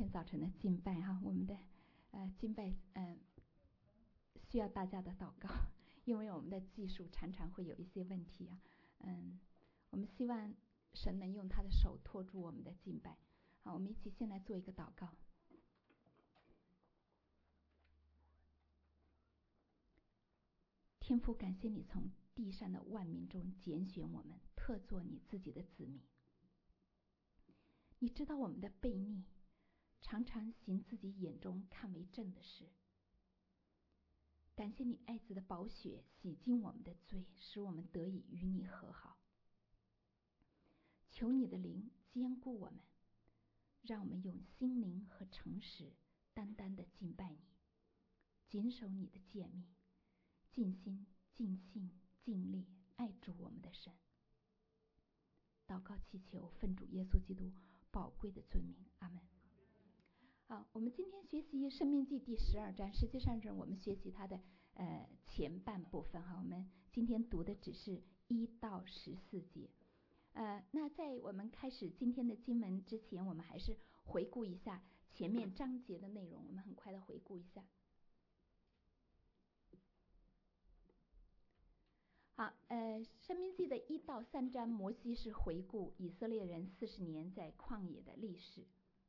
天早晨的敬拜哈，我们的敬拜需要大家的祷告，因为我们的技术常常会有一些问题啊。我们希望神能用他的手托住我们的敬拜。好，我们一起先来做一个祷告。天父，感谢你从地上的万民中拣选我们，特作你自己的子民。你知道我们的悖逆，常常行自己眼中看为正的事。感谢你爱子的宝血洗净我们的罪，使我们得以与你和好。求你的灵坚固我们，让我们用心灵和诚实单单的敬拜你，谨守你的诫命，尽心尽性尽力爱主我们的神。祷告祈求奉主耶稣基督宝贵的尊名，阿们。好，我们今天学习申命记第12章，实际上是我们学习它的前半部分哈。我们今天读的只是1到14节。那在我们开始今天的经文之前，我们还是回顾一下前面章节的内容，我们很快的回顾一下。好，申命记的1到3章，摩西是回顾以色列人40年在旷野的历史。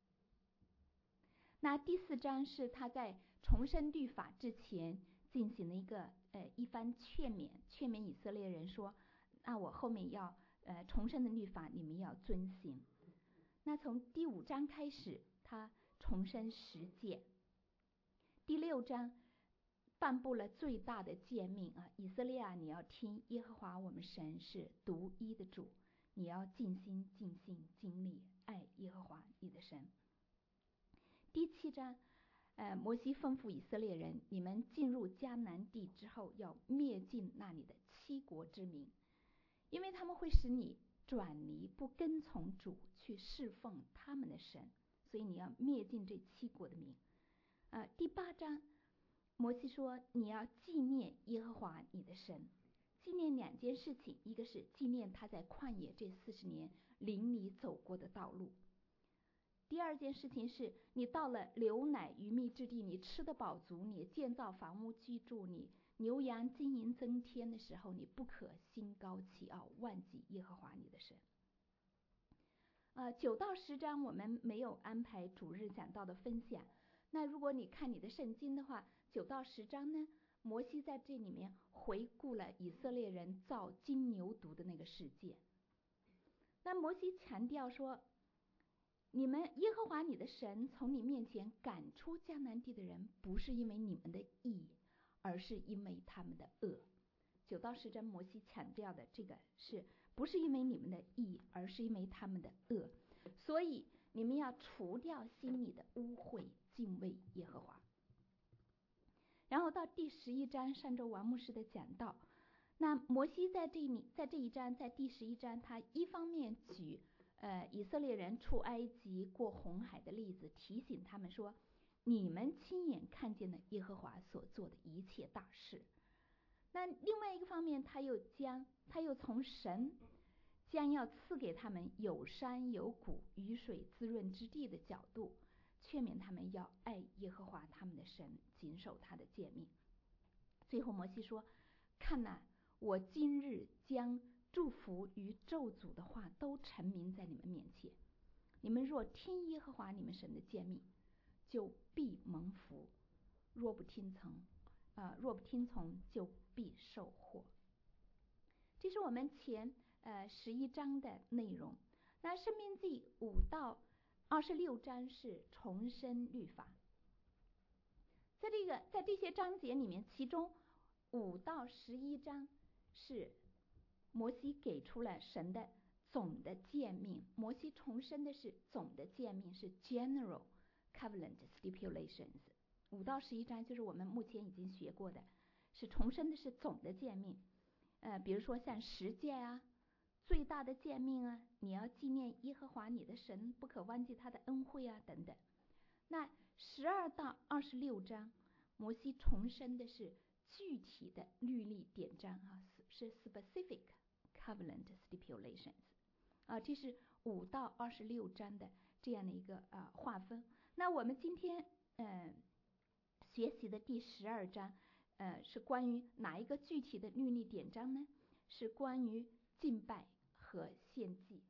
那第4章是他在重申律法之前进行了一番劝勉以色列人说，那我后面要重申的律法你们要遵行。那从第5章开始，他重申10诫。第6章颁布了最大的诫命啊，以色列啊，你要听耶和华我们神是独一的主，你要尽心尽性尽力爱耶和华你的神。第7章摩西吩咐以色列人，你们进入迦南地之后，要灭尽那里的7国之民，因为他们会使你转离不跟从主去侍奉他们的神，所以你要灭尽这7国的民。第8章摩西说，你要纪念耶和华你的神，纪念2件事情，一个是纪念他在旷野这40年领你走过的道路，第2件事情是你到了流奶与蜜之地，你吃得饱足，你建造房屋居住，你牛羊金银增添的时候，你不可心高气傲，忘记耶和华你的神。9到10章我们没有安排主日讲道的分享，那如果你看你的圣经的话，9到10章呢，摩西在这里面回顾了以色列人造金牛犊的那个事件。那摩西强调说，你们耶和华你的神从你面前赶出迦南地的人，不是因为你们的义，而是因为他们的恶。9到10章摩西强调的这个是不是因为你们的义，而是因为他们的恶，所以你们要除掉心里的污秽，敬畏耶和华。然后到第11章，上周王牧师的讲道，那摩西在这一章，在第11章，他一方面举以色列人出埃及过红海的例子，提醒他们说，你们亲眼看见了耶和华所做的一切大事。那另外一个方面，他又从神将要赐给他们有山有谷雨水滋润之地的角度，劝勉他们要爱耶和华他们的神，谨守他的诫命。最后摩西说，看哪，我今日将祝福与咒诅的话都陈明在你们面前，你们若听耶和华你们神的诫命，就必蒙福，若不听从就必受祸。这是我们前11章的内容。那申命记5到26章是重申律法。在这些章节里面，其中5到11章是摩西给出了神的总的诫命，摩西重申的是总的诫命，是 general covenant stipulations。 5到11章就是我们目前已经学过的，是重申的是总的诫命。比如说像10诫啊，最大的诫命啊，你要纪念耶和华你的神，不可忘记他的恩惠啊等等。那12到26章，摩西重申的是具体的律例典章啊，是 specific covenant stipulations。这是5到26章的这样的一个划分。那那我们今天学习的第12章，是关于哪一个具体的律例典章呢？是关于敬拜和献祭。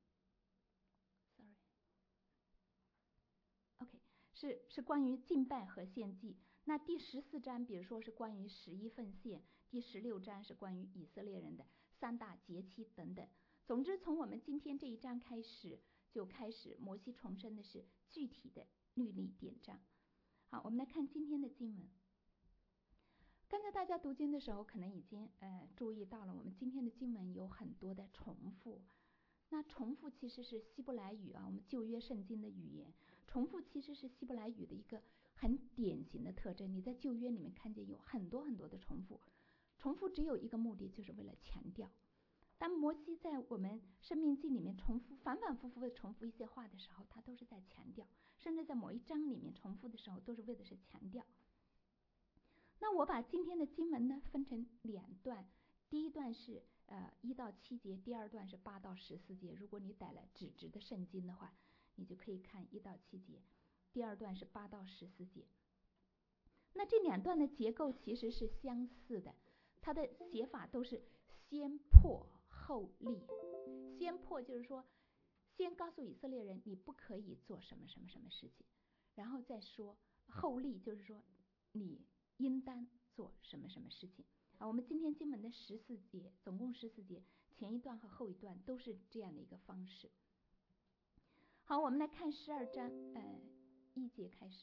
是关于敬拜和献祭。那第14章，比如说是关于11奉献，第16章是关于以色列人的3大节期等等。总之，从我们今天这一章开始，就开始摩西重申的是具体的律例典章。好，我们来看今天的经文。刚才大家读经的时候，可能已经注意到了，我们今天的经文有很多的重复。那重复其实是希伯来语啊，我们旧约圣经的语言。重复其实是希伯来语的一个很典型的特征。你在旧约里面看见有很多很多的重复，重复只有一个目的，就是为了强调。当摩西在我们申命记里面反反复复的重复一些话的时候，他都是在强调，甚至在某一章里面重复的时候，都是为的是强调。那我把今天的经文呢分成2段，第一段是1到7节，第二段是8到14节。如果你带了纸质的圣经的话，你就可以看1到7节，第二段是8到14节。那这2段的结构其实是相似的，它的写法都是先破后立。先破就是说，先告诉以色列人你不可以做什么什么什么事情，然后再说后立，就是说你应当做什么什么事情。我们今天经文的14节，总共14节，前一段和后一段都是这样的一个方式。好，我们来看12章1节开始。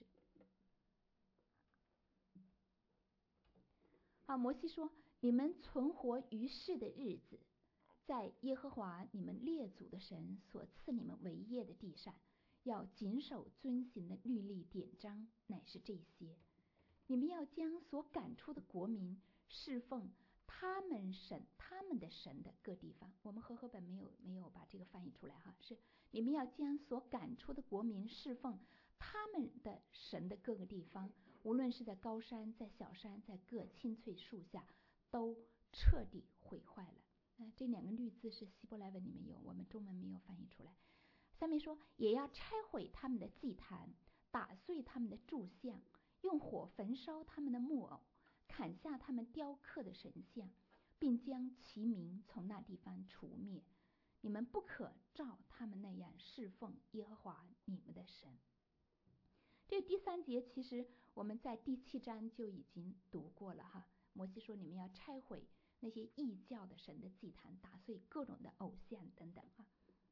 好，摩西说：你们存活于世的日子，在耶和华你们列祖的神所赐你们为业的地上，要谨守遵行的律例典章，乃是这些。你们要将所赶出的国民侍奉他们的神的各地方。我们和合本没有把这个翻译出来哈，是你们要将所赶出的国民侍奉他们的神的各个地方，无论是在高山，在小山，在各青翠树下，都彻底毁坏了。这2个律字是希伯来文里面有，我们中文没有翻译出来。下面说，也要拆毁他们的祭坛，打碎他们的柱像，用火焚烧他们的木偶，砍下他们雕刻的神像，并将其名从那地方除灭。你们不可照他们那样侍奉耶和华你们的神。这第3节其实我们在第7章就已经读过了哈。摩西说，你们要拆毁那些异教的神的祭坛，打碎各种的偶像等等啊。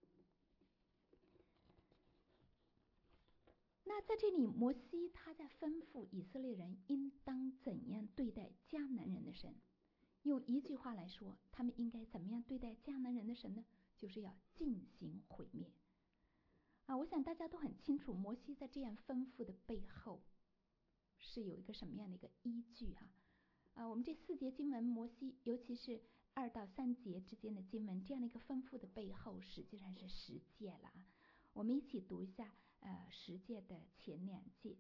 那在这里，摩西他在吩咐以色列人应当怎样对待迦南人的神。用一句话来说，他们应该怎么样对待迦南人的神呢？就是要进行毁灭。我想大家都很清楚，摩西在这样吩咐的背后是有一个什么样的一个依据哈。我们这4节经文，摩西尤其是2到3节之间的经文，这样的一个吩咐的背后实际上是10诫了啊。我们一起读一下10诫的前2诫。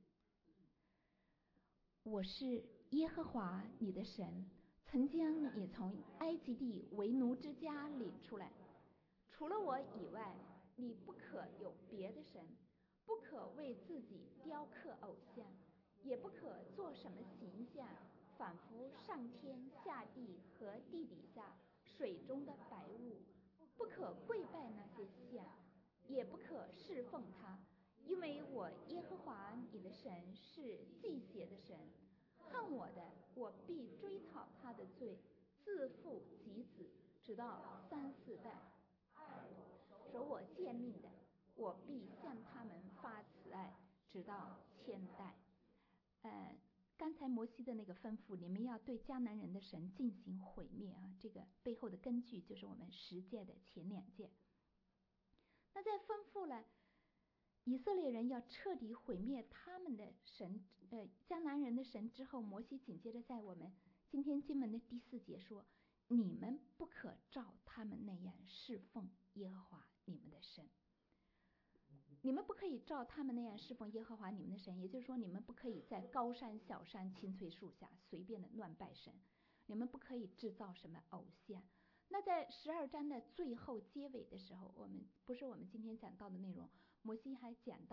我是耶和华你的神，曾将你从埃及地为奴之家领出来。除了我以外，你不可有别的神，不可为自己雕刻偶像，也不可做什么形象，仿佛上天下地和地底下水中的白物，不可跪拜那些像，也不可侍奉他，因为我耶和华你的神是忌邪的神，恨我的，我必追讨他的罪，自父及子，直到3、4代。守我诫命的，我必向他们发慈爱，直到1000代。刚才摩西的那个吩咐，你们要对迦南人的神进行毁灭啊，这个背后的根据就是我们10诫的前2诫。那在吩咐了以色列人要彻底毁灭他们的神，迦南人的神之后，摩西紧接着在我们今天经文的第4节说，你们不可照他们那样侍奉耶和华你们的神。你们不可以照他们那样侍奉耶和华你们的神，也就是说，你们不可以在高山小山青翠树下随便的乱拜神，你们不可以制造什么偶像。那在12章的最后结尾的时候，不是我们今天讲到的内容，摩西还讲到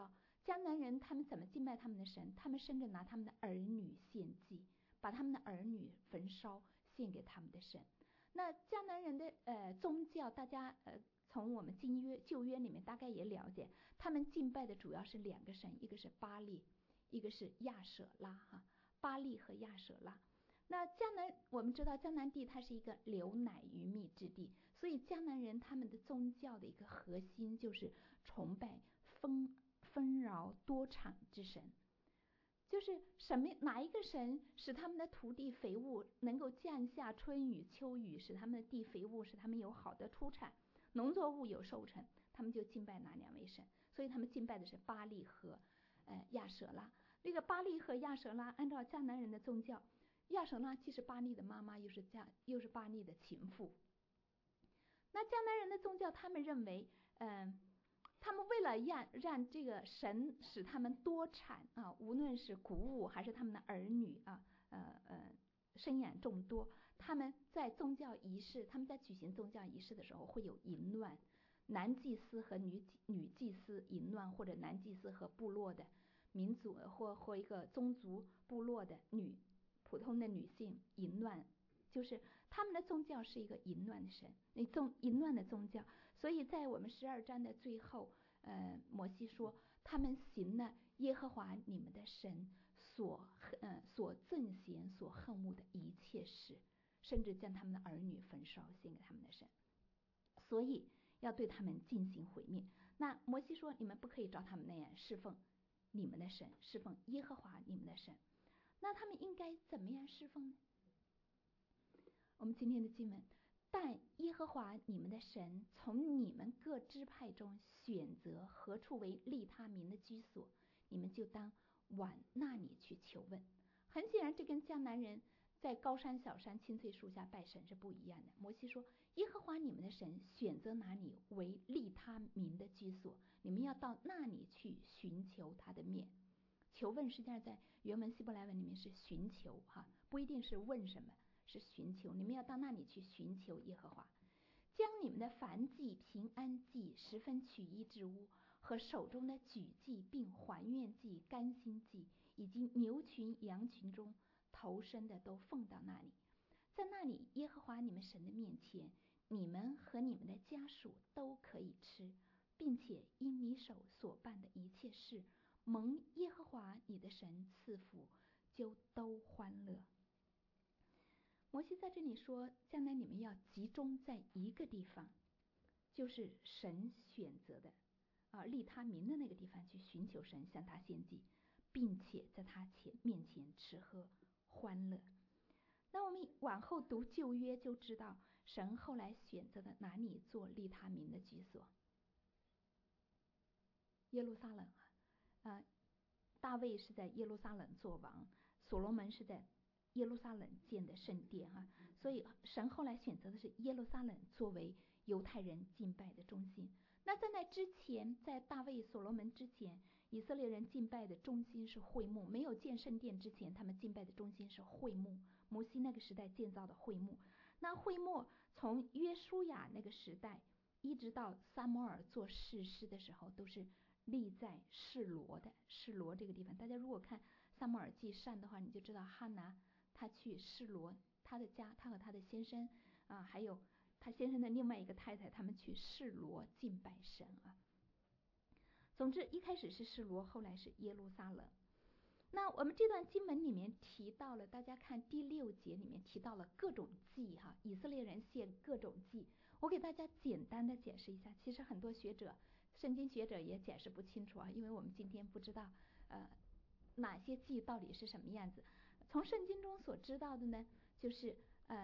迦南人他们怎么敬拜他们的神？他们甚至拿他们的儿女献祭，把他们的儿女焚烧献给他们的神。那迦南人的宗教，大家从我们旧约里面大概也了解，他们敬拜的主要是2个神，一个是巴力，一个是亚舍拉哈。巴力和亚舍拉。那我们知道迦南地它是一个流奶与蜜之地，所以迦南人他们的宗教的一个核心就是崇拜丰饶多产之神。就是哪一个神使他们的土地肥沃，能够降下春雨秋雨，使他们的地肥沃，使他们有好的出产，农作物有收成，他们就敬拜哪2位神。所以他们敬拜的是巴力和亚舍拉。那个巴力和亚舍拉按照迦南人的宗教，亚舍拉既是巴力的妈妈，又是巴力的情妇。那迦南人的宗教，他们认为他们为了让这个神使他们多产啊，无论是谷物还是他们的儿女啊，生养众多，他们在举行宗教仪式的时候会有淫乱，男祭司和女祭司淫乱，或者男祭司和部落的民族或一个宗族部落的普通的女性淫乱，就是他们的宗教是一个淫乱的神，淫乱的宗教。所以在我们12章的最后，摩西说他们行了耶和华你们的神所憎嫌所恨恶的一切事，甚至将他们的儿女焚烧献给他们的神，所以要对他们进行毁灭。那摩西说你们不可以照他们那样侍奉你们的神，侍奉耶和华你们的神。那他们应该怎么样侍奉呢？我们今天的经文，但耶和华你们的神从你们各支派中选择何处为立他名的居所，你们就当往那里去求问。很显然，这跟迦南人在高山小山青翠树下拜神是不一样的。摩西说耶和华你们的神选择哪里为立他名的居所，你们要到那里去寻求他的面。求问实际上在原文希伯来文里面是寻求哈，不一定是问什么，是寻求。你们要到那里去寻求耶和华，将你们的燔祭、平安祭、十分取一之物和手中的举祭，并还愿祭、甘心祭，以及牛群羊群中头生的都奉到那里。在那里耶和华你们神的面前，你们和你们的家属都可以吃，并且因你手所办的一切事，蒙耶和华你的神赐福，就都欢乐。摩西在这里说，将来你们要集中在一个地方，就是神选择的立他名的那个地方去寻求神，向他献祭，并且在他面前吃喝欢乐。那我们往后读旧约就知道，神后来选择的哪里做立他名的居所？耶路撒冷大卫是在耶路撒冷做王，所罗门是在耶路撒冷建的圣殿所以神后来选择的是耶路撒冷作为犹太人敬拜的中心。那在那之前，在大卫所罗门之前，以色列人敬拜的中心是会幕，没有建圣殿之前，他们敬拜的中心是会幕，摩西那个时代建造的会幕。那会幕从约书亚那个时代一直到撒母耳做士师的时候，都是立在示罗这个地方。大家如果看撒母耳记上的话，你就知道哈拿他去示罗，他的家，他和他的先生还有他先生的另外一个太太，他们去示罗敬拜神总之一开始是示罗，后来是耶路撒冷。那我们这段经文里面提到了，大家看第6节里面提到了各种祭以色列人献各种祭。我给大家简单的解释一下，其实很多圣经学者也解释不清楚因为我们今天不知道哪些祭到底是什么样子。从圣经中所知道的呢，就是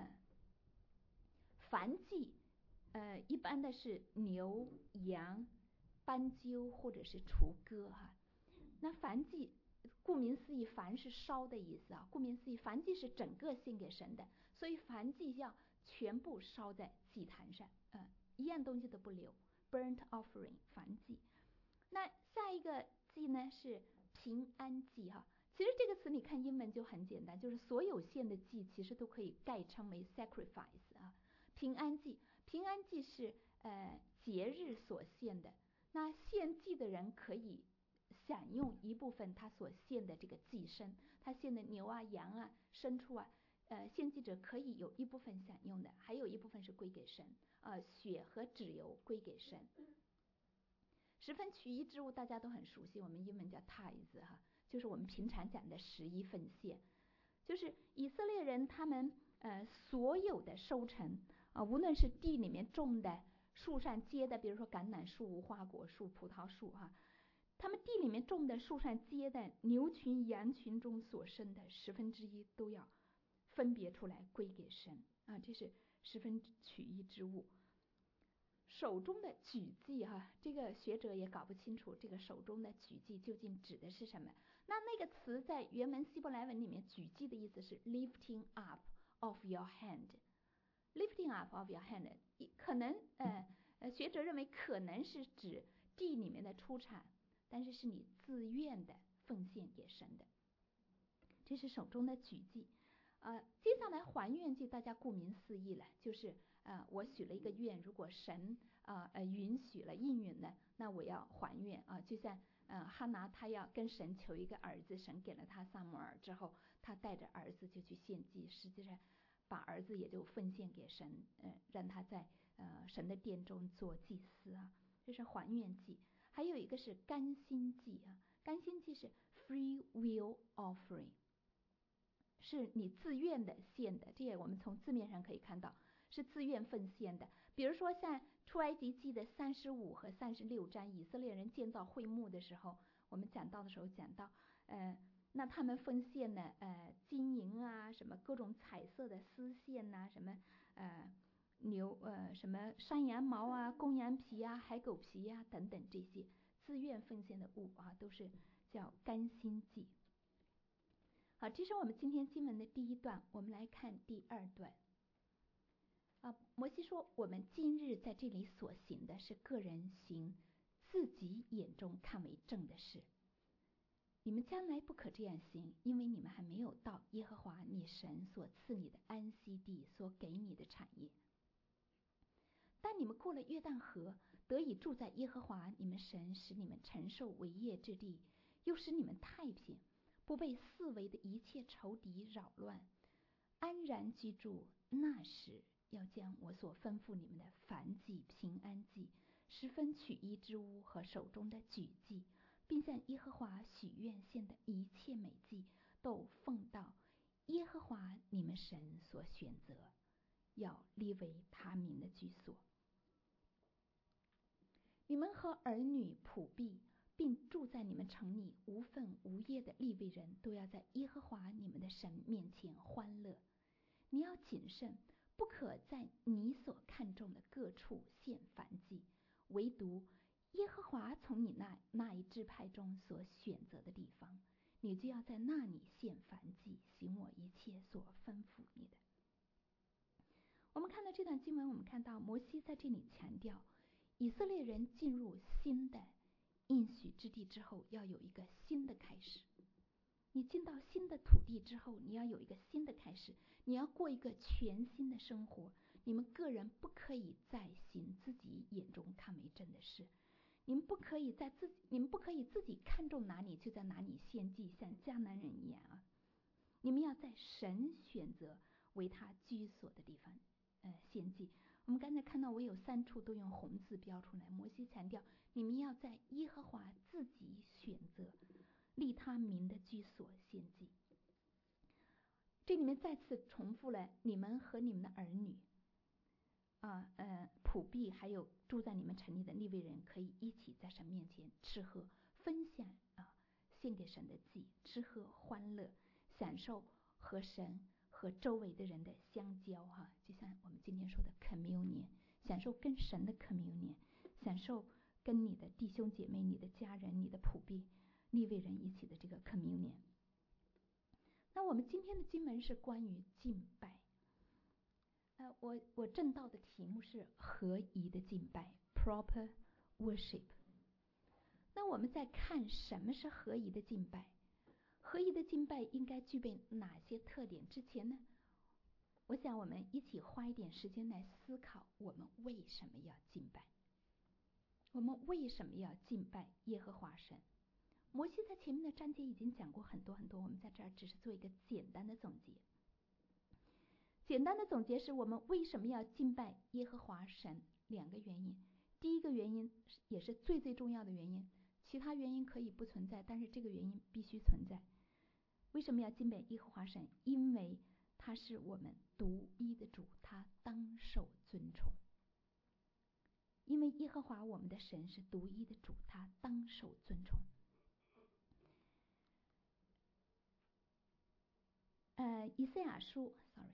燔祭一般的是牛羊斑鸠或者是雏鸽那燔祭顾名思义，燔是烧的意思顾名思义，燔祭是整个献给神的，所以燔祭要全部烧在祭坛上一样东西都不留， burnt offering 燔祭。那下一个祭呢是平安祭其实这个词你看英文就很简单，就是所有献的祭其实都可以概称为 sacrifice 平安祭是节日所献的，那献祭的人可以享用一部分他所献的这个祭牲，他献的牛啊、羊啊、牲畜啊，献祭者可以有一部分享用的，还有一部分是归给神，血和脂油归给神。十分取一之物大家都很熟悉，我们英文叫 tithe 哈，就是我们平常讲的11%献，就是以色列人他们所有的收成无论是地里面种的、树上结的，比如说橄榄树、无花果树、葡萄树哈，他们地里面种的、树上结的牛群、羊群中所生的1/10都要分别出来归给神啊，这是十分取一之物。手中的举祭哈，这个学者也搞不清楚这个手中的举祭究竟指的是什么。那个词在原文希伯来文里面，举祭的意思是 lifting up of your hand。lifting up of your hand 可能学者认为可能是指地里面的出产，但是是你自愿的奉献给神的，这是手中的举祭。接下来还愿祭大家顾名思义了，就是我许了一个愿，如果神允许了应允了，那我要还愿啊。就像哈拿他要跟神求一个儿子，神给了他撒母耳之后，他带着儿子就去献祭，实际上把儿子也就奉献给神，让他在神的殿中做祭司啊，这是还愿祭。还有一个是甘心祭啊，甘心祭是 free will offering， 是你自愿的献的，这也我们从字面上可以看到是自愿奉献的。比如说像出埃及记的35和36章，以色列人建造会幕的时候，我们讲到的时候讲到那他们奉献了金银啊，什么各种彩色的丝线呐，什么什么山羊毛啊、公羊皮啊、海狗皮啊等等，这些自愿奉献的物啊，都是叫甘心祭。好，这是我们今天经文的第一段，我们来看第二段。摩西说，我们今日在这里所行的是个人行自己眼中看为正的事，你们将来不可这样行，因为你们还没有到耶和华你神所赐你的安息地所给你的产业。但你们过了约旦河，得以住在耶和华你们神使你们承受为业之地，又使你们太平，不被四围的一切仇敌扰乱，安然居住。那时要将我所吩咐你们的燔祭、平安祭、十分取一之物和手中的举祭，并向耶和华许愿献的一切美祭，都奉到耶和华你们神所选择，要立为他名的居所。你们和儿女仆婢，并住在你们城里无分无业的利未人，都要在耶和华你们的神面前欢乐。你要谨慎，不可在你所看中的各处献燔祭，唯独耶和华从你那一支派中所选择的地方，你就要在那里献燔祭，行我一切所吩咐你的。我们看到这段经文，我们看到摩西在这里强调，以色列人进入新的应许之地之后，要有一个新的开始。你进到新的土地之后，你要有一个新的开始，你要过一个全新的生活。你们个人不可以再行自己眼中看为正的事，你们不可以自己看中哪里就在哪里献祭，像迦南人一样啊！你们要在神选择为他居所的地方献祭。我们刚才看到我有3处都用红字标出来，摩西强调你们要在耶和华自己选择立他名的居所献祭。这里面再次重复了你们和你们的儿女仆婢，还有住在你们城里的利未人，可以一起在神面前吃喝，分享献给神的祭，吃喝欢乐，享受和神和周围的人的相交就像我们今天说的 communion， 享受跟神的 communion， 享受跟你的弟兄姐妹、你的家人、你的仆婢、利未人一起的这个 communion。 那我们今天的经文是关于敬拜，我正道的题目是合宜的敬拜 proper worship。 那我们在看什么是合宜的敬拜，合宜的敬拜应该具备哪些特点之前呢，我想我们一起花一点时间来思考，我们为什么要敬拜，我们为什么要敬拜耶和华神， 摩西在前面的章节已经讲过很多很多，我们在这儿只是做一个简单的总结。简单的总结是我们为什么要敬拜耶和华神2个原因。第一个原因也是最最重要的原因，其他原因可以不存在，但是这个原因必须存在。为什么要敬拜耶和华神？因为他是我们独一的主，他当受尊崇。因为耶和华我们的神是独一的主，他当受尊崇。以赛亚书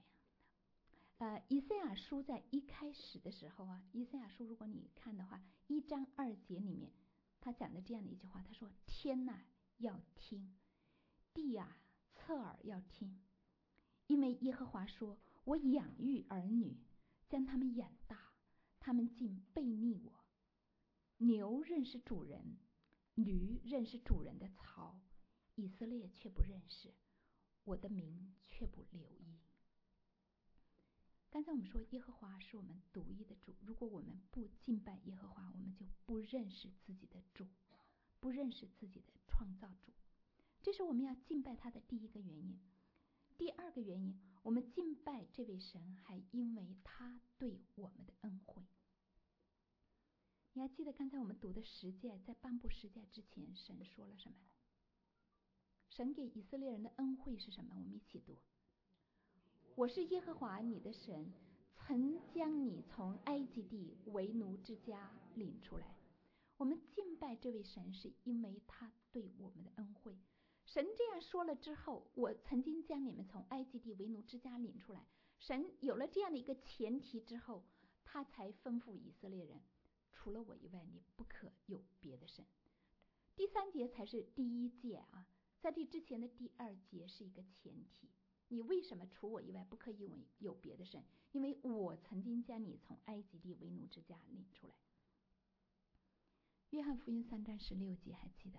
在一开始的时候啊，以赛亚书如果你看的话，1章2节里面他讲的这样的一句话，他说：天哪，要听，地啊，侧耳要听，因为耶和华说，我养育儿女，将他们养大，他们竟背逆我。牛认识主人，驴认识主人的槽，以色列却不认识，我的名却不留意。刚才我们说耶和华是我们独一的主，如果我们不敬拜耶和华，我们就不认识自己的主，不认识自己的创造主，这是我们要敬拜他的第一个原因。第二个原因，我们敬拜这位神还因为他对我们的恩惠。你还记得刚才我们读的十诫，在颁布十诫之前神说了什么？神给以色列人的恩惠是什么？我们一起读：我是耶和华你的神，曾将你从埃及地为奴之家领出来。我们敬拜这位神是因为他对我们的恩惠。神这样说了之后，我曾经将你们从埃及地为奴之家领出来。神有了这样的一个前提之后，他才吩咐以色列人，除了我以外，你不可有别的神。第3节才是第一诫啊，在这之前的第2节是一个前提。你为什么除我以外不可以有别的神？因为我曾经将你从埃及地为奴之家领出来。约翰福音3章16节还记得？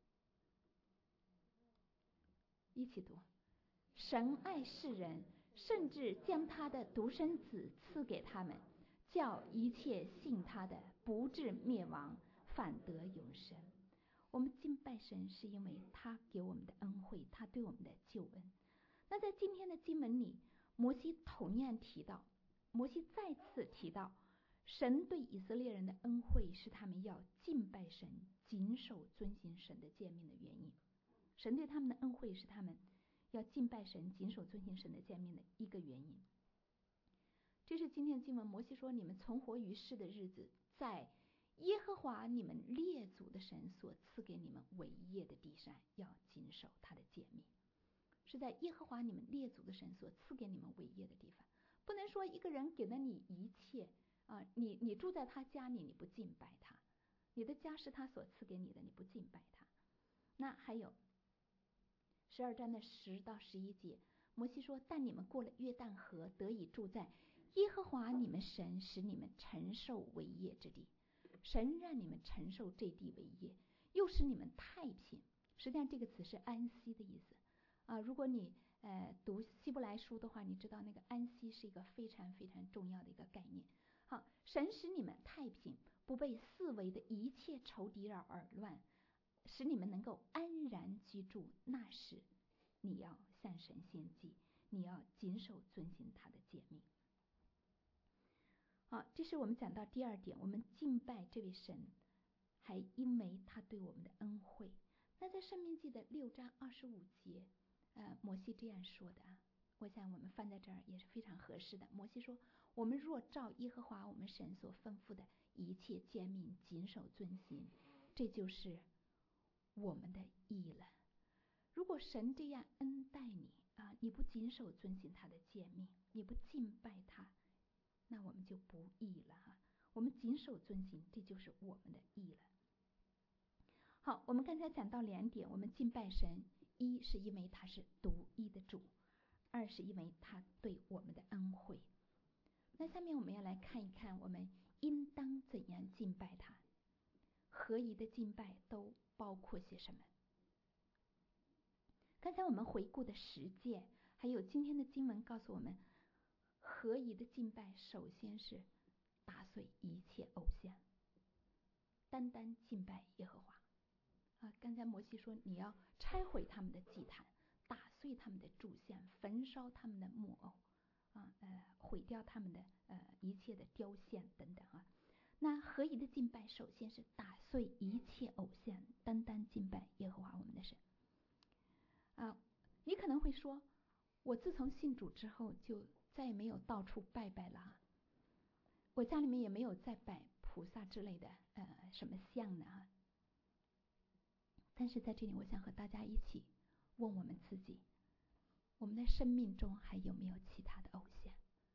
一起读：神爱世人，甚至将他的独生子赐给他们，叫一切信他的不至灭亡，反得永生。我们敬拜神是因为他给我们的恩惠，他对我们的救恩。那在今天的经文里，摩西同样提到，摩西再次提到，神对以色列人的恩惠是他们要敬拜神、谨守遵行神的诫命的原因。神对他们的恩惠是他们要敬拜神、谨守遵行神的诫命的一个原因。这是今天的经文，摩西说：你们存活于世的日子，在耶和华你们列祖的神所赐给你们为业的地上，要谨守他的诫命。是在耶和华你们列祖的神所赐给你们为业的地方。不能说一个人给了你一切啊，你住在他家里，你不敬拜他，你的家是他所赐给你的，你不敬拜他。那还有12章的10到11节，摩西说：但你们过了约旦河，得以住在耶和华你们神使你们承受为业之地。神让你们承受这地为业，又使你们太平。实际上这个词是安息的意思啊。如果你读希伯来书的话，你知道那个安息是一个非常非常重要的一个概念。好，神使你们太平，不被四围的一切仇敌扰乱，使你们能够安然居住。那时你要向神献祭，你要谨守遵行他的诫命。好，这是我们讲到第2点，我们敬拜这位神还因为他对我们的恩惠。那在申命记的6章25节摩西这样说的啊，我想我们放在这儿也是非常合适的。摩西说：我们若照耶和华我们神所吩咐的一切诫命谨守遵行，这就是我们的义了。如果神这样恩待你啊，你不谨守遵行他的诫命，你不敬拜他，那我们就不义了哈。我们谨守遵行，这就是我们的义了。好，我们刚才讲到2点，我们敬拜神，一是因为他是独一的主，二是因为他对我们的恩惠。那下面我们要来看一看，我们应当怎样敬拜他。合宜的敬拜都包括些什么？刚才我们回顾的10诫，还有今天的经文告诉我们，合宜的敬拜首先是打碎一切偶像，单单敬拜耶和华。 刚才摩西说你要拆毁他们的祭坛，打碎他们的柱像，焚烧他们的木偶，毁掉他们的一切的雕像等等啊。那合一的敬拜首先是打碎一切偶像，单单敬拜耶和华我们的神。你可能会说，我自从信主之后就再也没有到处拜拜了，我家里面也没有再摆菩萨之类的什么像呢。但是在这里我想和大家一起问我们自己，我们的生命中还有没有其他的偶像？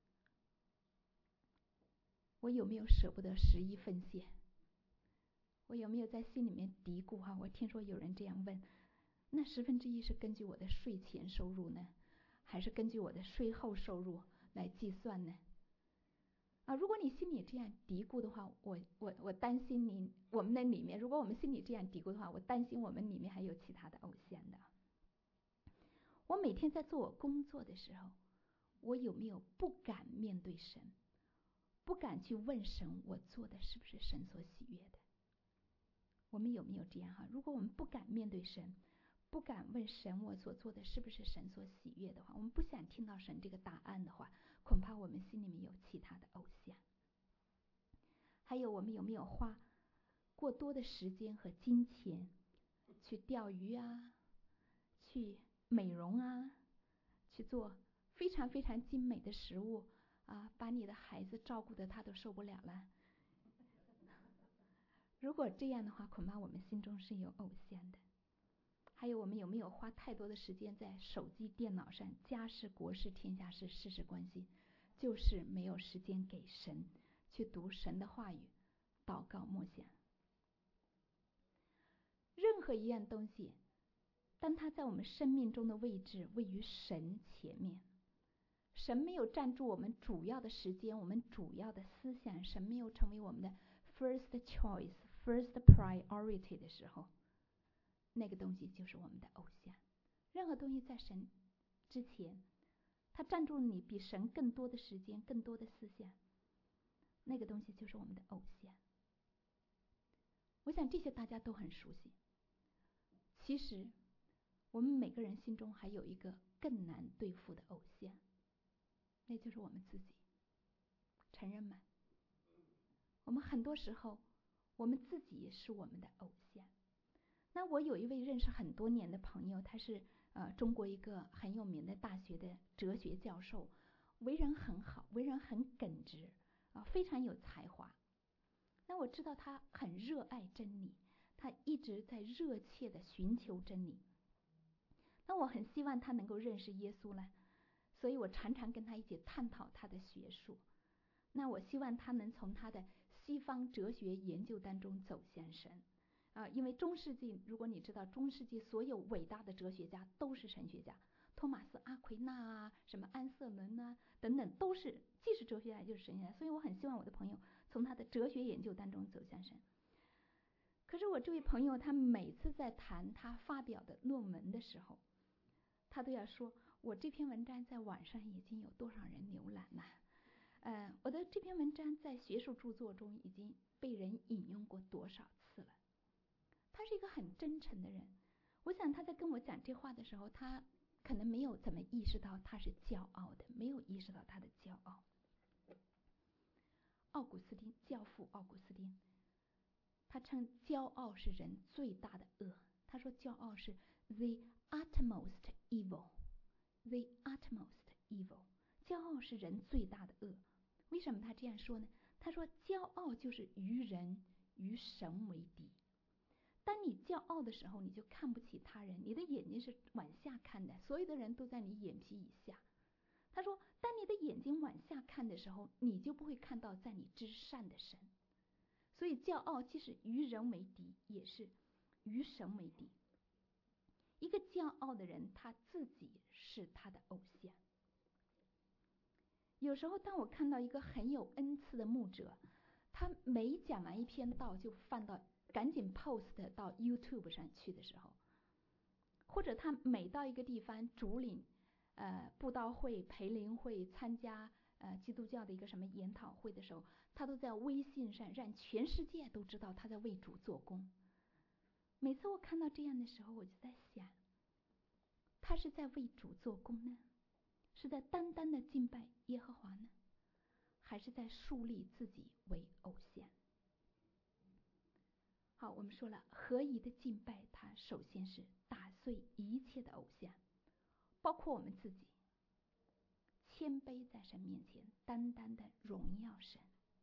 我有没有舍不得11奉献？我有没有在心里面嘀咕我听说有人这样问，那1/10是根据我的税前收入呢，还是根据我的税后收入来计算呢？如果你心里这样嘀咕的话，我担心我们的里面，如果我们心里这样嘀咕的话，我担心我们里面还有其他的偶像的。我每天在做我工作的时候，我有没有不敢面对神，不敢去问神我做的是不是神所喜悦的？我们有没有这样如果我们不敢面对神，不敢问神我所做的是不是神所喜悦的话，我们不想听到神这个答案的话，恐怕我们心里面有其他的偶像。还有我们有没有花过多的时间和金钱去钓鱼去美容去做非常非常精美的食物把你的孩子照顾得他都受不了了。如果这样的话，恐怕我们心中是有偶像的。还有我们有没有花太多的时间在手机电脑上，家事国事天下事事事关心，就是没有时间给神去读神的话语，祷告默想。任何一样东西，当它在我们生命中的位置位于神前面，神没有占住我们主要的时间，我们主要的思想，神没有成为我们的 first choice first priority 的时候，那个东西就是我们的偶像。任何东西在神之前，它占住你比神更多的时间，更多的思想，那个东西就是我们的偶像。我想这些大家都很熟悉。其实我们每个人心中还有一个更难对付的偶像，那就是我们自己。承认吗？我们很多时候我们自己是我们的偶像。那我有一位认识很多年的朋友，他是中国一个很有名的大学的哲学教授，为人很好，为人很耿直非常有才华。那我知道他很热爱真理，他一直在热切的寻求真理。那我很希望他能够认识耶稣呢，所以我常常跟他一起探讨他的学术。那我希望他能从他的西方哲学研究当中走向神因为中世纪，如果你知道中世纪所有伟大的哲学家都是神学家，托马斯阿奎那什么安瑟伦等等，都是既是哲学家就是神学家。所以我很希望我的朋友从他的哲学研究当中走向神。可是我这位朋友，他每次在谈他发表的论文的时候，他都要说，我这篇文章在网上已经有多少人浏览了，我的这篇文章在学术著作中已经被人引用过多少次了。他是一个很真诚的人，我想他在跟我讲这话的时候，他可能没有怎么意识到他是骄傲的，没有意识到他的骄傲。奥古斯丁，教父奥古斯丁，他称骄傲是人最大的恶。他说骄傲是 the utmost evil， the utmost evil， 骄傲是人最大的恶。为什么他这样说呢？他说骄傲就是于人与神为敌。当你骄傲的时候，你就看不起他人，你的眼睛是往下看的，所有的人都在你眼皮以下。他说当你的眼睛往下看的时候，你就不会看到在你之上的神。所以骄傲既是与人为敌，也是与神为敌。一个骄傲的人，他自己是他的偶像。有时候当我看到一个很有恩赐的牧者，他每讲完一篇道就赶紧 post 到 YouTube 上去的时候，或者他每到一个地方主领布道会、培灵会，参加基督教的一个什么研讨会的时候，他都在微信上让全世界都知道他在为主做工。 每次我看到这样的时候，我就在想，他是在为主做工呢，是在单单的敬拜耶和华呢，还是在树立自己为偶像？好，我们说了，合宜的敬拜，它首先是打碎一切的偶像，包括我们自己，谦卑在神面前，单单的荣耀神。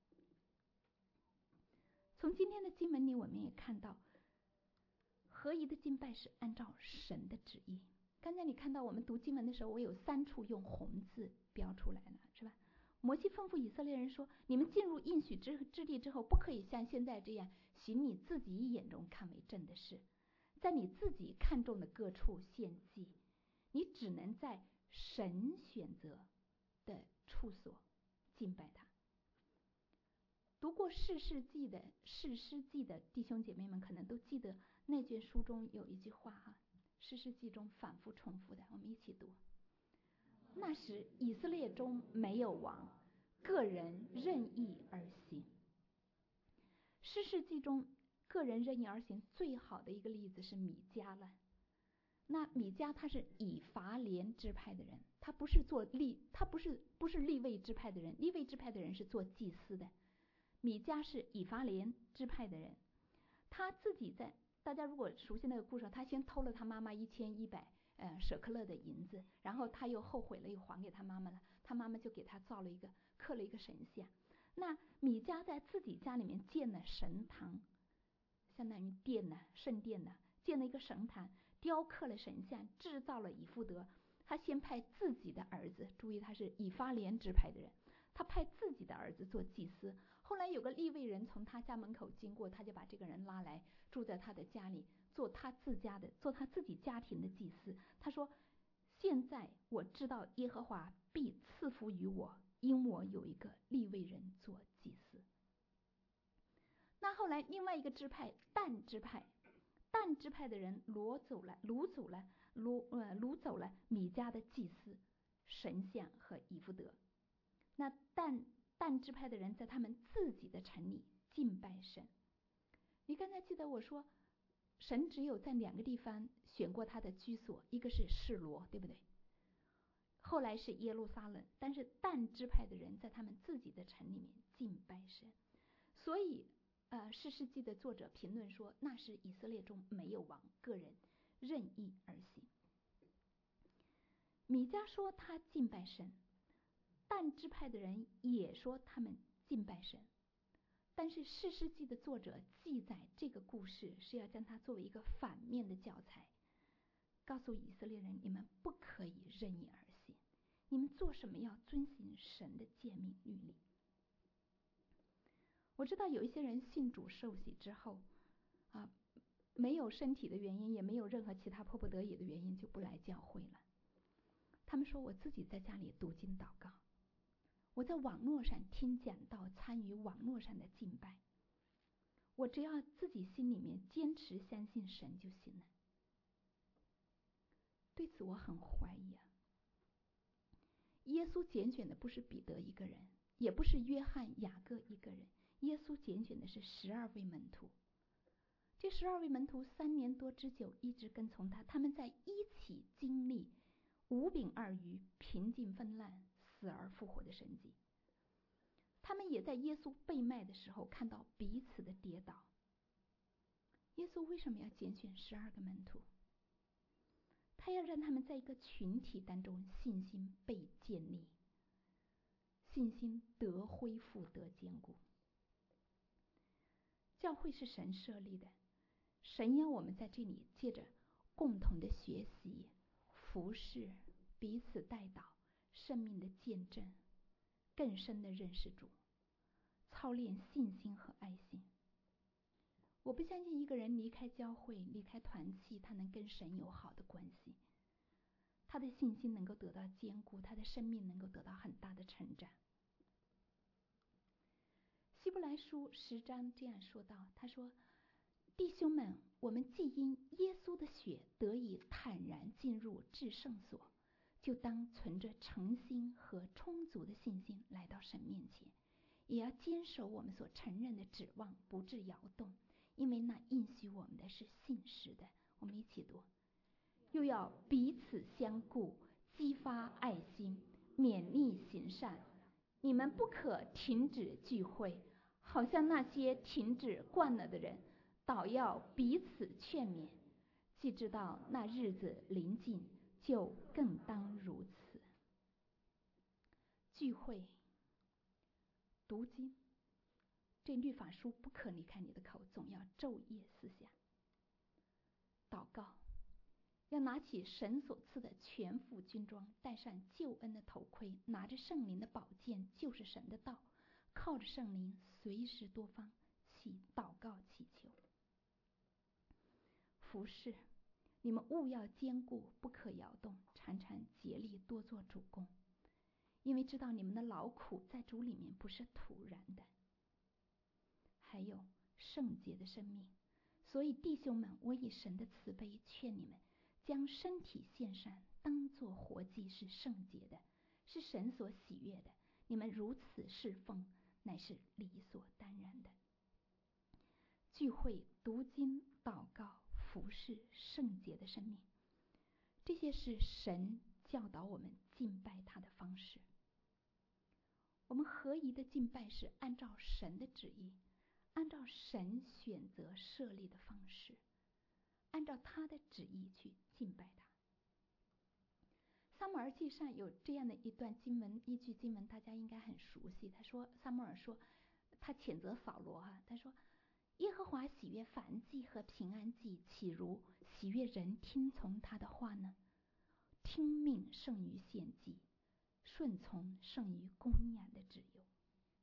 从今天的经文里，我们也看到，合宜的敬拜是按照神的旨意。刚才你看到我们读经文的时候，我有3处用红字标出来了，是吧？摩西吩咐以色列人说，你们进入应许之地之后，不可以像现在这样行你自己眼中看为正的事，在你自己看中的各处献祭，你只能在神选择的处所敬拜他。读过士师记的弟兄姐妹们可能都记得那卷书中有一句话哈，士师记中反复重复的，我们一起读。那时以色列中没有王，个人任意而行。士师记中个人任意而行最好的一个例子是米迦了。那米迦他是以法莲支派的人，他不是利未支派的人，利未支派的人是做祭司的。米迦是以法莲支派的人，他自己大家如果熟悉那个故事，他先偷了他妈妈1100舍克勒的银子，然后他又后悔了，又还给他妈妈了，他妈妈就给他刻了一个神像。那米迦在自己家里面建了神堂，相当于圣殿呢，建了一个神坛，雕刻了神像，制造了以弗得。他先派自己的儿子，注意他是以法莲支派的人，他派自己的儿子做祭司。后来有个利未人从他家门口经过，他就把这个人拉来住在他的家里，做他自己家庭的祭司。他说，现在我知道耶和华必赐福于我，因我有一个利未人做祭司。那后来另外一个支派但支派的人掳走了米迦的祭司、神像和以弗得。那但支派的人在他们自己的城里敬拜神。你刚才记得我说，神只有在2个地方选过他的居所，一个是示罗，对不对？后来是耶路撒冷，但是但支派的人在他们自己的城里面敬拜神。所以士师记的作者评论说，那时以色列中没有王，个人任意而行。米迦说他敬拜神，但支派的人也说他们敬拜神，但是士师记的作者记载这个故事是要将它作为一个反面的教材，告诉以色列人，你们不可以任意而行，你们做什么要遵行神的诫命律例。我知道有一些人信主受洗之后没有身体的原因，也没有任何其他迫不得已的原因，就不来教会了。他们说，我自己在家里读经祷告，我在网络上听讲道，参与网络上的敬拜，我只要自己心里面坚持相信神就行了。对此我很怀疑啊。耶稣拣选的不是彼得一个人，也不是约翰、雅各一个人，耶稣拣选的是12位门徒。这12位门徒3年多之久一直跟从他，他们在一起经历5饼2鱼平静风浪、死而复活的神迹。他们也在耶稣被卖的时候看到彼此的跌倒。耶稣为什么要拣选12个门徒？他要让他们在一个群体当中信心被建立，信心得恢复、得坚固。教会是神设立的，神要我们在这里借着共同的学习、服事、彼此代祷、生命的见证，更深的认识主，操练信心和爱心。我不相信一个人离开教会、离开团契，他能跟神有好的关系，他的信心能够得到坚固，他的生命能够得到很大的成长。希伯来书10章这样说道，他说，弟兄们，我们既因耶稣的血得以坦然进入至圣所，就当存着诚心和充足的信心来到神面前，也要坚守我们所承认的指望，不致摇动， 因为那应许我们的是信实的。我们一起读，又要彼此相顾，激发爱心，勉励行善。你们不可停止聚会，好像那些停止惯了的人，倒要彼此劝勉。既知道那日子临近，就更当如此。聚会、读经，这律法书不可离开你的口，总要昼夜思想。祷告，要拿起神所赐的全副军装，戴上救恩的头盔，拿着圣灵的宝剑，就是神的道，靠着圣灵随时多方祷告祈求。服侍，你们务要坚固，不可摇动，常常竭力多做主工，因为知道你们的劳苦在主里面不是徒然的。还有圣洁的生命，所以弟兄们，我以神的慈悲劝你们，将身体献上，当作活祭，是圣洁的，是神所喜悦的。你们如此侍奉，乃是理所当然的。聚会、读经、祷告、服侍、圣洁的生命，这些是神教导我们敬拜他的方式。我们合一的敬拜是按照神的旨意，按照神选择设立的方式，按照他的旨意去敬拜他。撒母耳记上有这样的一段经文，一句经文大家应该很熟悉。他说，撒母耳说，他谴责扫罗他说，耶和华喜悦燔祭和平安祭，岂如喜悦人听从他的话呢？听命胜于献祭，顺从胜于公羊的脂油。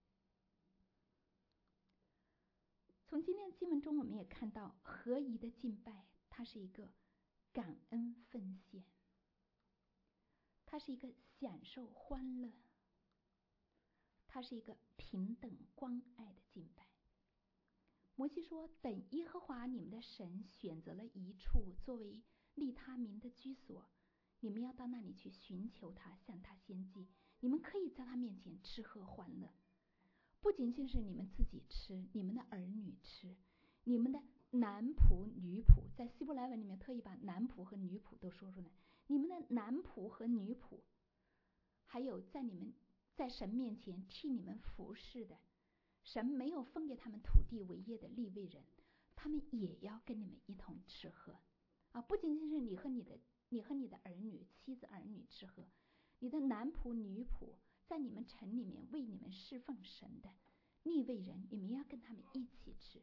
从今天的经文中，我们也看到合一的敬拜，它是一个感恩奉献，它是一个享受欢乐，它是一个平等关爱的敬拜。摩西说，等耶和华你们的神选择了一处作为立他名的居所，你们要到那里去寻求他，向他献祭。你们可以在他面前吃喝欢乐，不仅仅是你们自己吃，你们的儿女吃，你们的男仆女仆，在希伯来文里面特意把男仆和女仆都说出来，你们的男仆和女仆，还有在你们在神面前替你们服侍的，神没有分给他们土地为业的利未人，他们也要跟你们一同吃喝不仅仅是你和你的儿女、妻子、儿女吃喝，你的男仆、女仆，在你们城里面为你们侍奉神的利未人，你们要跟他们一起吃。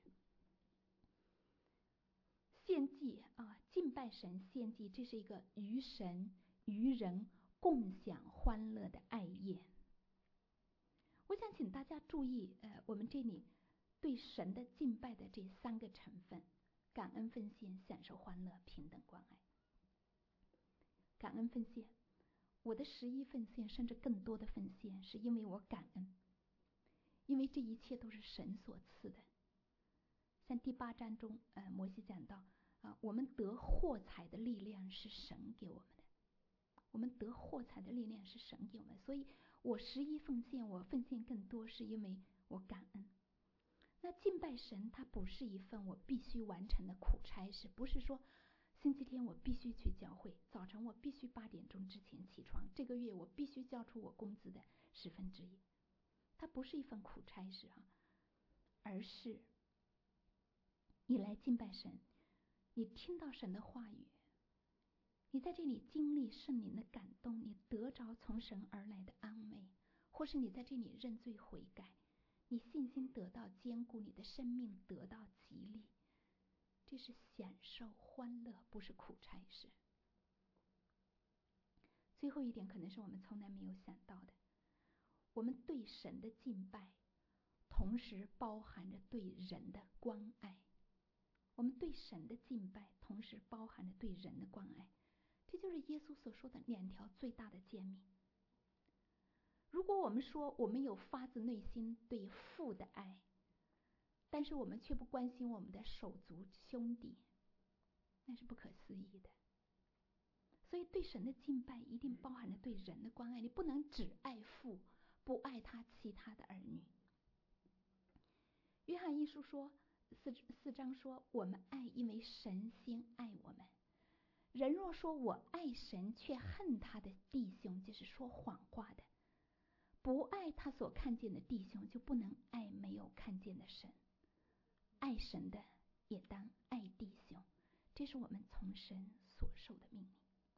献祭敬拜神献祭，这是一个与神与人共享欢乐的爱宴。我想请大家注意我们这里对神的敬拜的这三个成分：感恩奉献、享受欢乐、平等关爱。感恩奉献，我的11奉献甚至更多的奉献，是因为我感恩，因为这一切都是神所赐的。像第8章中摩西讲到我们得获财的力量是神给我们的，我们得获财的力量是神给我们，所以我11奉献，我奉献更多，是因为我感恩。那敬拜神，它不是一份我必须完成的苦差事，不是说星期天我必须去教会，早晨我必须8点钟之前起床，这个月我必须交出我工资的1/10，它不是一份苦差事而是你来敬拜神，你听到神的话语，你在这里经历圣灵的感动，你得着从神而来的安慰，或是你在这里认罪悔改，你信心得到坚固，你的生命得到激励，这是享受欢乐，不是苦差事。最后一点可能是我们从来没有想到的，我们对神的敬拜同时包含着对人的关爱。我们对神的敬拜同时包含着对人的关爱，这就是耶稣所说的2条最大的诫命。如果我们说我们有发自内心对父的爱，但是我们却不关心我们的手足兄弟，那是不可思议的。所以对神的敬拜一定包含着对人的关爱，你不能只爱父，不爱他其他的儿女。约翰一书说， 4章说，我们爱，因为神先爱我们。人若说我爱神，却恨他的弟兄，就是说谎话的。不爱他所看见的弟兄，就不能爱没有看见的神。爱神的也当爱弟兄，这是我们从神所受的命令。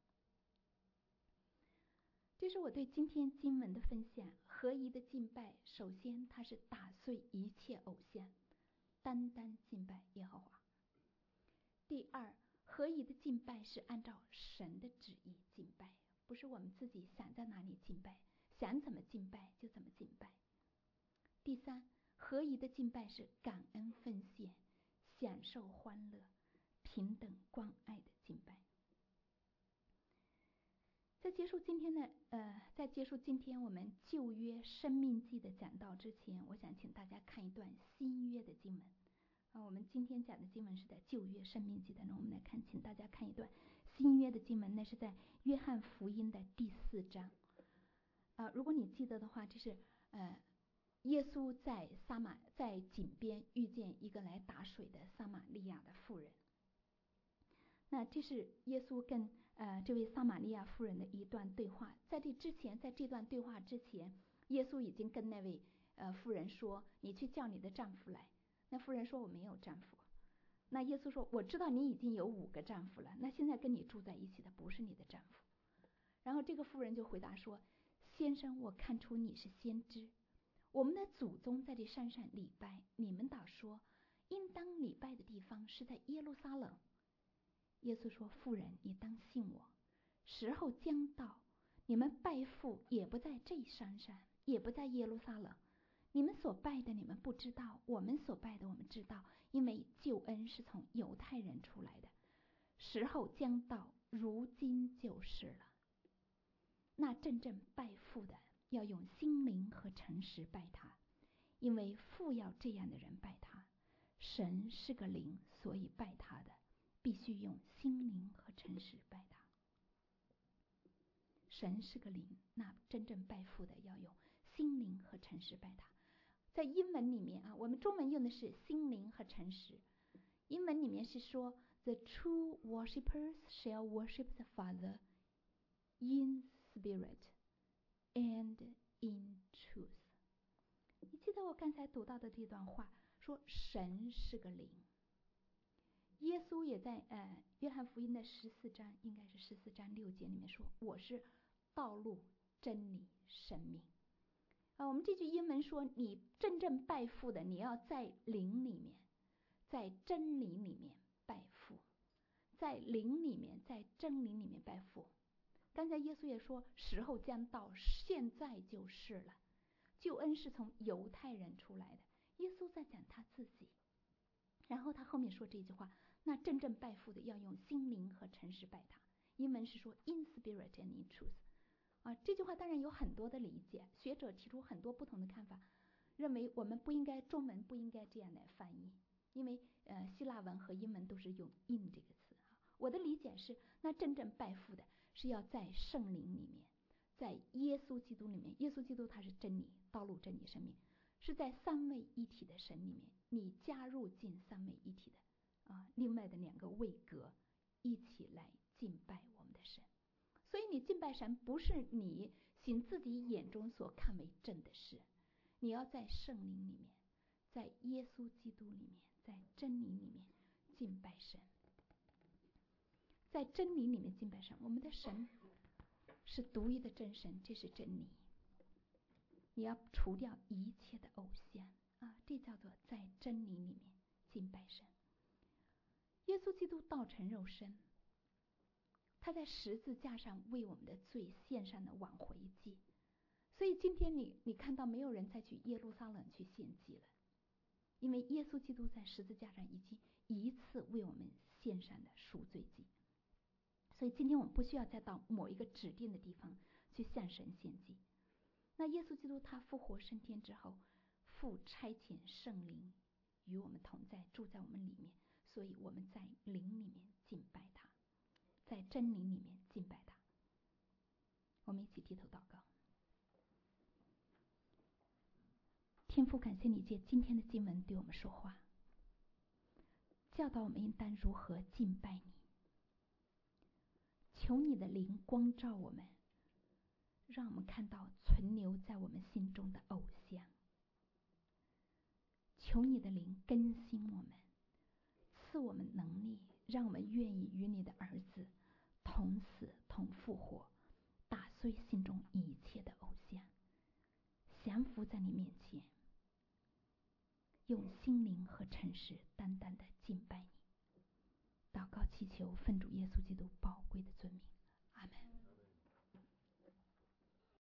这是我对今天经文的分享。合一的敬拜，首先它是打碎一切偶像，单单敬拜耶和华。第二，合一的敬拜是按照神的旨意敬拜，不是我们自己想在哪里敬拜，想怎么敬拜就怎么敬拜。第三，合一的敬拜是感恩奉献，享受欢乐，平等关爱的敬拜。在结束今天我们旧约生命记的讲道之前，我想请大家看一段新约的经文。我们今天讲的经文是在旧约生命记的，我们来看，请大家看一段新约的经文，那是在约翰福音的第4章。如果你记得的话，这是耶稣在井边遇见一个来打水的撒玛利亚的妇人。那这是耶稣跟这位撒玛利亚妇人的一段对话。在这段对话之前，耶稣已经跟那位妇人说：“你去叫你的丈夫来。”那妇人说：“我没有丈夫。”那耶稣说：“我知道你已经有5个丈夫了，那现在跟你住在一起的不是你的丈夫。”然后这个妇人就回答说：“先生，我看出你是先知。我们的祖宗在这山上礼拜，你们倒说应当礼拜的地方是在耶路撒冷。”耶稣说：“妇人，你当信我，时候将到，你们拜父也不在这山上，也不在耶路撒冷。你们所拜的你们不知道，我们所拜的我们知道，因为救恩是从犹太人出来的。时候将到，如今就是了。那真正拜父的，要用心灵和诚实拜他，因为父要这样的人拜他。神是个灵，所以拜他的必须用心灵和诚实拜他。神是个灵，那真正拜父的要用心灵和诚实拜他。在英文里面我们中文用的是心灵和诚实，英文里面是说 The true worshippers shall worship the Father in spirit and in truth。 你记得我刚才读到的这段话，说神是个灵。耶稣也在约翰福音的14章，应该是14章6节里面说：“我是道路、真理、生命。”我们这句英文说，你真正拜父的，你要在灵里面，在真理里面拜父，在灵里面，在真理里面拜父。刚才耶稣也说，时候将到，现在就是了。救恩是从犹太人出来的，耶稣在讲他自己。然后他后面说这句话，那真正拜父的要用心灵和诚实拜他。英文是说 in spirit and in truth。这句话当然有很多的理解，学者提出很多不同的看法，认为我们中文不应该这样来翻译，因为希腊文和英文都是用 in 这个词。我的理解是，那真正拜父的是要在圣灵里面，在耶稣基督里面。耶稣基督他是真理、道路、真理、生命，是在三位一体的神里面，你加入进三位一体的另外的2个位格一起来敬拜我们的神。所以你敬拜神不是你行自己眼中所看为正的事，你要在圣灵里面，在耶稣基督里面，在真理里面敬拜神。在真理里面敬拜神，我们的神是独一的真神，这是真理。你要除掉一切的偶像这叫做在真理里面敬拜神。耶稣基督道成肉身，他在十字架上为我们的罪献上的挽回祭。所以今天你看到没有人再去耶路撒冷去献祭了，因为耶稣基督在十字架上已经一次为我们献上的赎罪祭。所以今天我们不需要再到某一个指定的地方去向神献祭。那耶稣基督他复活升天之后，父差遣圣灵与我们同在，住在我们里面，所以我们在灵里面敬拜他，在真理里面敬拜他。我们一起低头祷告。天父，感谢你借今天的经文对我们说话， 教导我们应当如何敬拜你。求你的灵光照我们，让我们看到存留在我们心中的偶像。求你的灵更新我们，赐我们能力，让我们愿意与你的儿子同死同复活，打碎心中一切的偶像，降服在你面前，用心灵和诚实单单的敬拜你。祷告祈求奉主耶稣基督宝贵的尊名。